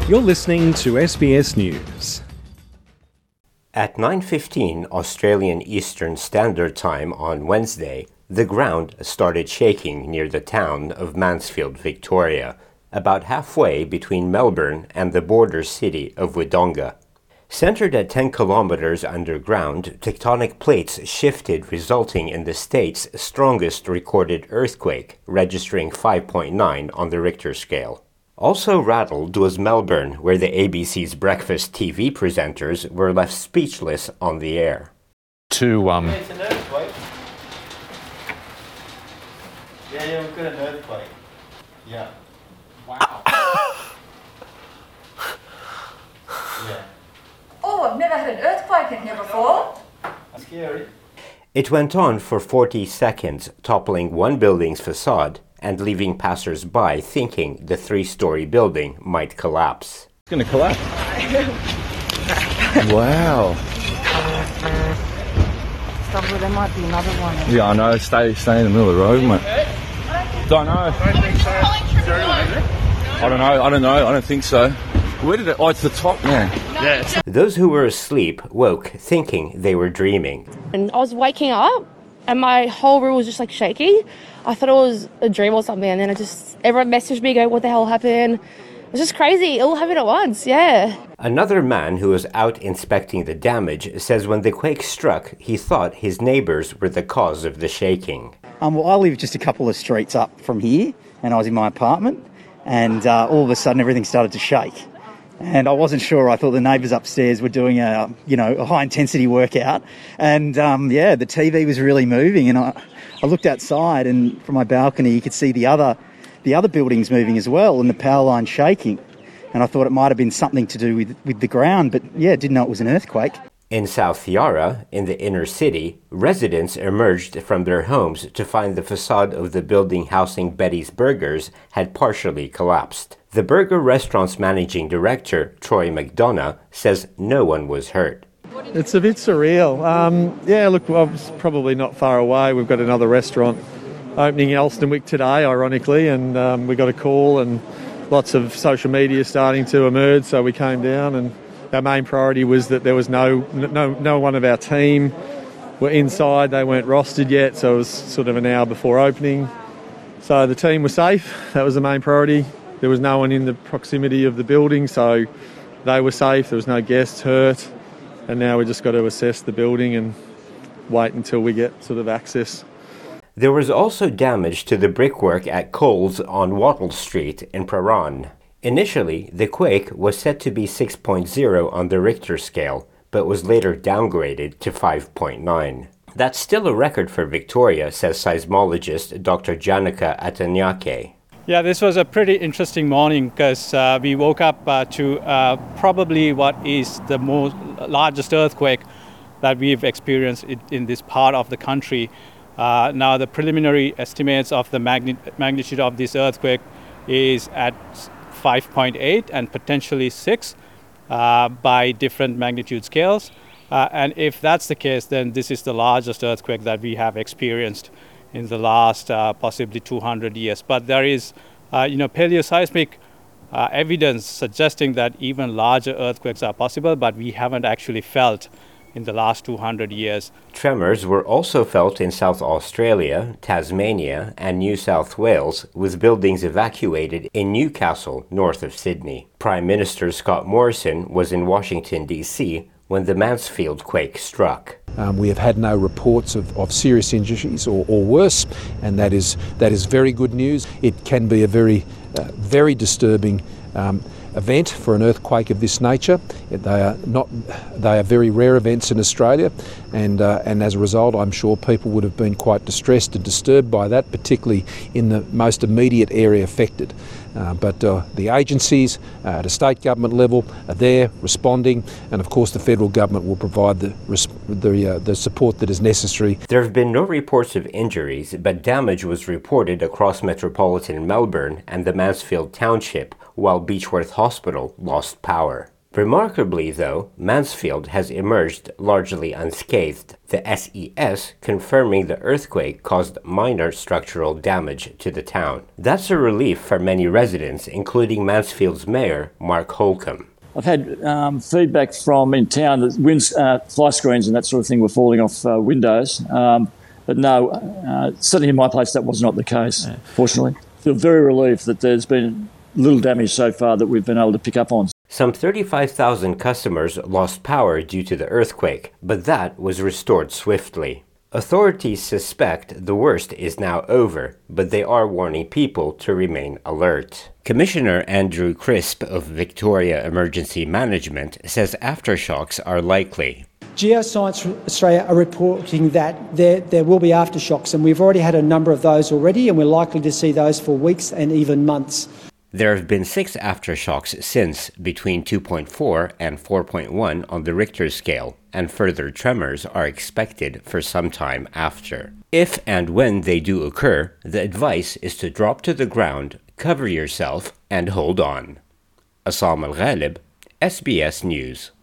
You're listening to SBS News. At 9:15 Australian Eastern Standard Time on Wednesday, the ground started shaking near the town of Mansfield, Victoria, about halfway between Melbourne and the border city of Wodonga. Centered at 10 kilometers underground, tectonic plates shifted, resulting in the state's strongest recorded earthquake, registering 5.9 on the Richter scale. Also rattled was Melbourne, where the ABC's breakfast TV presenters were left speechless on the air. It's an earthquake. Yeah, we've got an earthquake. Yeah. Wow. Yeah. Oh, I've never had an earthquake in here before. That's scary. It went on for 40 seconds, toppling one building's facade and leaving passers-by thinking the three-story building might collapse. It's going to collapse. Wow. Stop, there might be another one. Yeah, I know. Stay in the middle of the road, mate. Don't know. I don't know. I don't think so. Where did it? Oh, it's the top now. Yeah. Those who were asleep woke thinking they were dreaming. And I was waking up and my whole room was just like shaking. I thought it was a dream or something, and then everyone messaged me going, what the hell happened? It was just crazy. It all happened at once, yeah. Another man who was out inspecting the damage says when the quake struck, he thought his neighbors were the cause of the shaking. Well, I live just a couple of streets up from here, and I was in my apartment, and all of a sudden everything started to shake. And I wasn't sure. I thought the neighbours upstairs were doing a high-intensity workout. And, the TV was really moving. And I looked outside, and from my balcony you could see the other buildings moving as well, and the power line shaking. And I thought it might have been something to do with the ground, but, didn't know it was an earthquake. In South Yarra, in the inner city, residents emerged from their homes to find the facade of the building housing Betty's Burgers had partially collapsed. The burger restaurant's managing director, Troy McDonough, says no one was hurt. It's a bit surreal. I was probably not far away. We've got another restaurant opening in Elsternwick today, ironically, and we got a call and lots of social media starting to emerge, so we came down, and our main priority was that there was no one of our team were inside. They weren't rostered yet, so it was sort of an hour before opening. So the team was safe. That was the main priority. There was no one in the proximity of the building, so they were safe. There was no guests hurt. And now we just got to assess the building and wait until we get sort of access. There was also damage to the brickwork at Coles on Wattle Street in Prahran. Initially, the quake was said to be 6.0 on the Richter scale, but was later downgraded to 5.9. That's still a record for Victoria, says seismologist Dr. Janika Atanyake. Yeah, this was a pretty interesting morning because we woke up to probably what is the largest earthquake that we've experienced in this part of the country. Now, the preliminary estimates of the magnitude of this earthquake is at 5.8 and potentially 6 by different magnitude scales. And if that's the case, then this is the largest earthquake that we have experienced in the last possibly 200 years. But there is, paleoseismic evidence suggesting that even larger earthquakes are possible, but we haven't actually felt in the last 200 years. Tremors were also felt in South Australia, Tasmania, and New South Wales, with buildings evacuated in Newcastle, north of Sydney. Prime Minister Scott Morrison was in Washington, D.C. when the Mansfield quake struck. We have had no reports of serious injuries or worse, and that is very good news. It can be a very disturbing event for an earthquake of this nature. They are very rare events in Australia, and as a result, I'm sure people would have been quite distressed and disturbed by that, particularly in the most immediate area affected. But the agencies at a state government level are there responding, and of course the federal government will provide the support that is necessary. There have been no reports of injuries, but damage was reported across metropolitan Melbourne and the Mansfield township, while Beechworth Hospital lost power. Remarkably, though, Mansfield has emerged largely unscathed, the SES confirming the earthquake caused minor structural damage to the town. That's a relief for many residents, including Mansfield's mayor, Mark Holcomb. I've had feedback from in town that fly screens and that sort of thing were falling off windows. But no, certainly in my place that was not the case, fortunately. I feel very relieved that there's been little damage so far that we've been able to pick up on. Some 35,000 customers lost power due to the earthquake, but that was restored swiftly. Authorities suspect the worst is now over, but they are warning people to remain alert. Commissioner Andrew Crisp of Victoria Emergency Management says aftershocks are likely. Geoscience Australia are reporting that there will be aftershocks, and we've already had a number of those already, and we're likely to see those for weeks and even months. There have been 6 aftershocks since, between 2.4 and 4.1 on the Richter scale, and further tremors are expected for some time after. If and when they do occur, the advice is to drop to the ground, cover yourself, and hold on. Assam Al-Ghalib, SBS News.